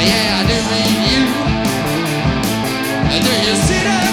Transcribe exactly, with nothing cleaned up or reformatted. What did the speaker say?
Yeah, I do mean you. Do you see that?